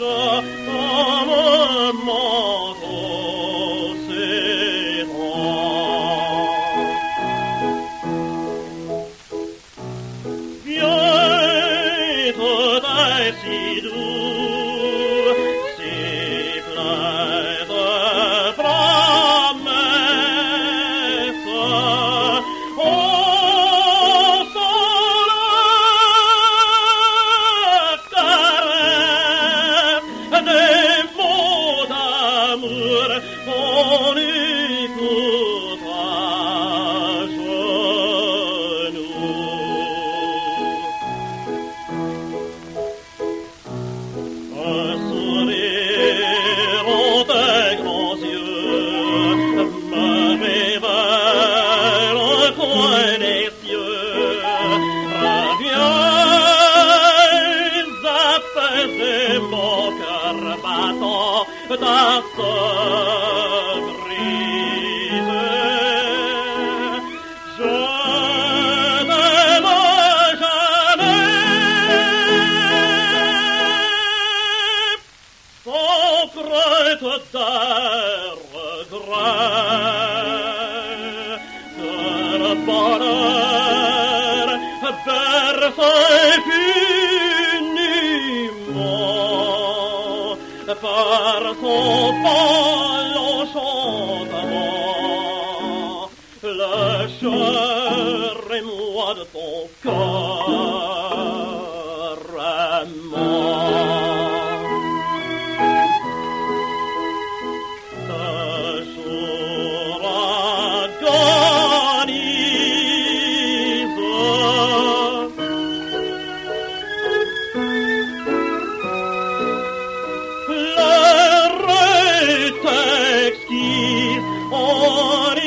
comme un manteau s'étend. Viens, tout est si doux, si plein de promesses. Oh, sans le caresse des mots d'amour qu'on écoute à genoux. Un sourire en tes grands yeux me révèle un coin des cieux. Reviens apaiser mon cœur battant ta brise. Je t'aime jamais, sans crainte d'un regret, que le bonheur berce puniment par son pâle enchantement. Lâche-moi de ton cœur aimant. Ce jour agonise, l'heure est exquise, on